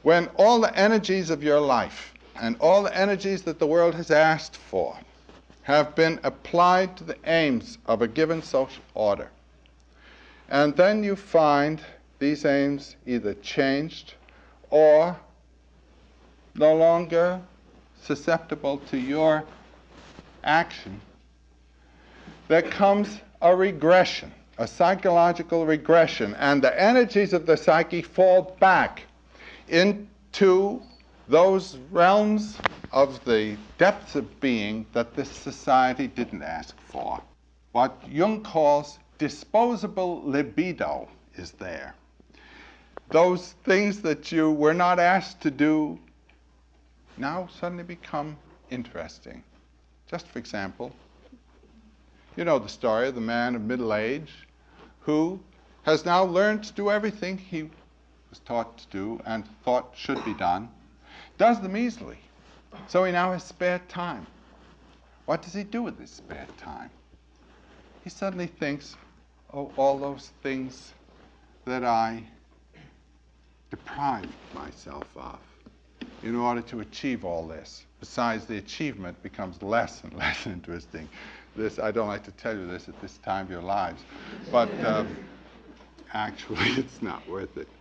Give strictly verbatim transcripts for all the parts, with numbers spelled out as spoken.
when all the energies of your life and all the energies that the world has asked for have been applied to the aims of a given social order, and then you find these aims either changed or no longer susceptible to your action, there comes a regression, a psychological regression, and the energies of the psyche fall back into those realms of the depths of being that this society didn't ask for. What Jung calls disposable libido is there. Those things that you were not asked to do now suddenly become interesting. Just for example, you know the story of the man of middle age who has now learned to do everything he was taught to do and thought should be done, does them easily. So he now has spare time. What does he do with his spare time? He suddenly thinks, oh, all those things that I deprived myself of in order to achieve all this. Besides, the achievement becomes less and less interesting. This, I don't like to tell you this at this time of your lives, but um, actually it's not worth it.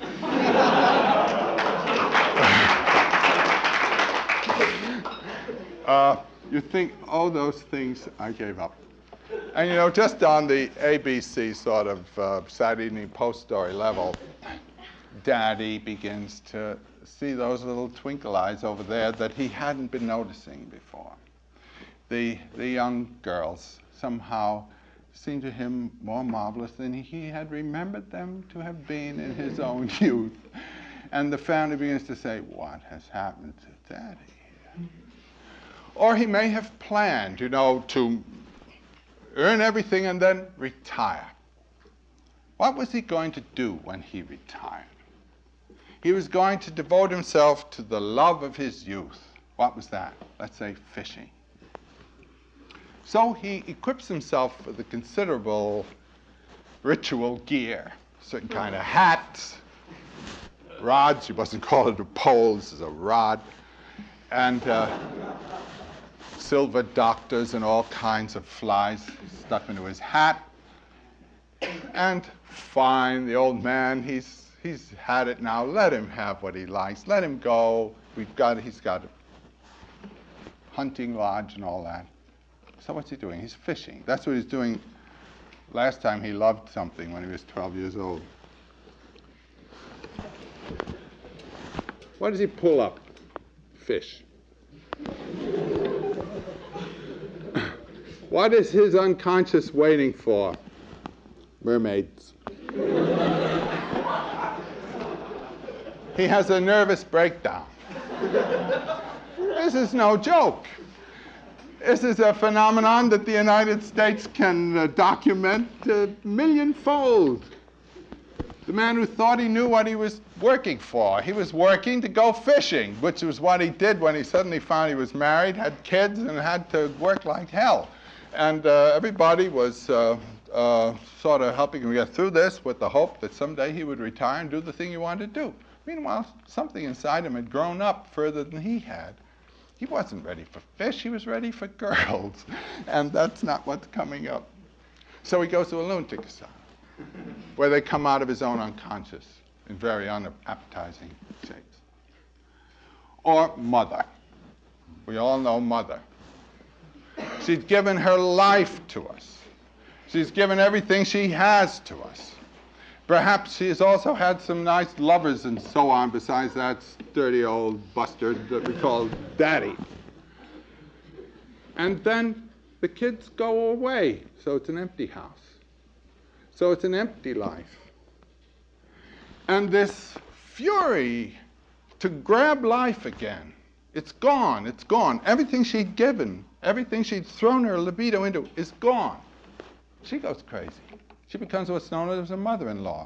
uh, you think, oh, those things I gave up. And you know, just on the A B C sort of uh, Saturday Evening Post story level, Daddy begins to see those little twinkle eyes over there that he hadn't been noticing before. The, the young girls somehow seemed to him more marvelous than he had remembered them to have been in his own youth. And the family begins to say, what has happened to Daddy? Or he may have planned, you know, to earn everything and then retire. What was he going to do when he retired? He was going to devote himself to the love of his youth. What was that? Let's say fishing. So he equips himself with a considerable ritual gear, certain kind of hats, rods. You mustn't call it a pole, this is a rod, and uh, silver doctors and all kinds of flies stuck into his hat. And fine, the old man, he's he's had it now. Let him have what he likes. Let him go. We've got he's got a hunting lodge and all that. So what's he doing? He's fishing. That's what he's doing. Last time he loved something when he was twelve years old. What does he pull up? Fish. What is his unconscious waiting for? Mermaids. He has a nervous breakdown. This is no joke. This is a phenomenon that the United States can uh, document a millionfold. The man who thought he knew what he was working for. He was working to go fishing, which was what he did when he suddenly found he was married, had kids, and had to work like hell. And uh, everybody was uh, uh, sort of helping him get through this with the hope that someday he would retire and do the thing he wanted to do. Meanwhile, something inside him had grown up further than he had. He wasn't ready for fish, he was ready for girls. And that's not what's coming up. So he goes to a lunatic asylum, where they come out of his own unconscious in very unappetizing shapes. Or Mother. We all know Mother. She's given her life to us. She's given everything she has to us. Perhaps she has also had some nice lovers and so on, besides that sturdy old bustard that we call Daddy. And then the kids go away, so it's an empty house. So it's an empty life. And this fury to grab life again, it's gone, it's gone. Everything she'd given, everything she'd thrown her libido into is gone. She goes crazy. She becomes what's known as a mother-in-law.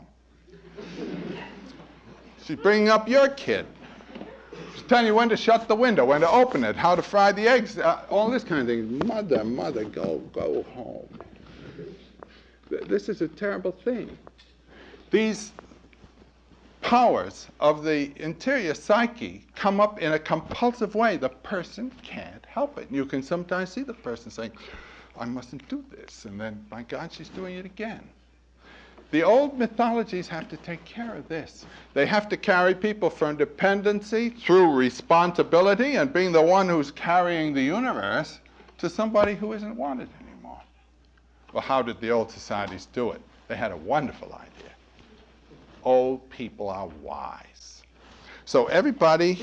She's bringing up your kid. She's telling you when to shut the window, when to open it, how to fry the eggs, uh, all this kind of thing. Mother, mother, go, go home. This is a terrible thing. These powers of the interior psyche come up in a compulsive way, the person can't help it. And you can sometimes see the person saying, I mustn't do this. And then, my God, she's doing it again. The old mythologies have to take care of this. They have to carry people from dependency through responsibility and being the one who's carrying the universe to somebody who isn't wanted anymore. Well, how did the old societies do it? They had a wonderful idea. Old people are wise. So everybody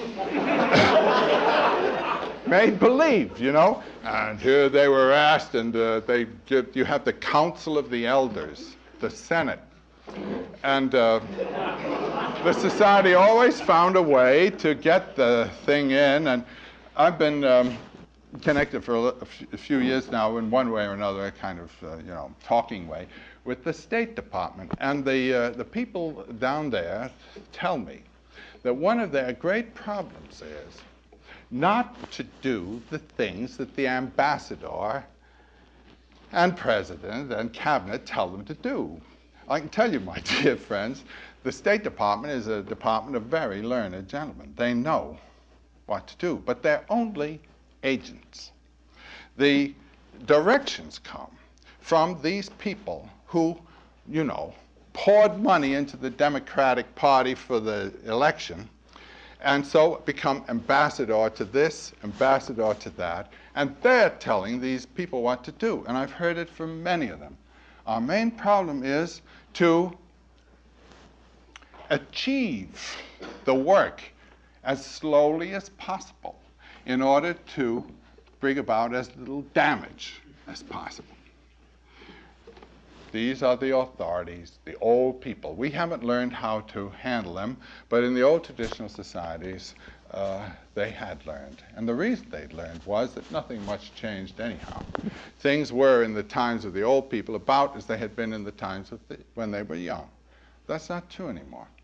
made believe, you know. And here they were asked, and uh, they give, you have the Council of the Elders, the Senate. And uh, the society always found a way to get the thing in. And I've been um, connected for a, a few years now in one way or another, a kind of, uh, you know, talking way, with the State Department. And the, uh, the people down there tell me that one of their great problems is not to do the things that the ambassador and president and cabinet tell them to do. I can tell you, my dear friends, the State Department is a department of very learned gentlemen. They know what to do, but they're only agents. The directions come from these people who, you know, poured money into the Democratic Party for the election, and so become ambassador to this, ambassador to that, and they're telling these people what to do. And I've heard it from many of them. Our main problem is to achieve the work as slowly as possible in order to bring about as little damage as possible. These are the authorities, the old people. We haven't learned how to handle them, but in the old traditional societies, uh, they had learned. And the reason they'd learned was that nothing much changed anyhow. Things were in the times of the old people about as they had been in the times of the, when they were young. That's not true anymore.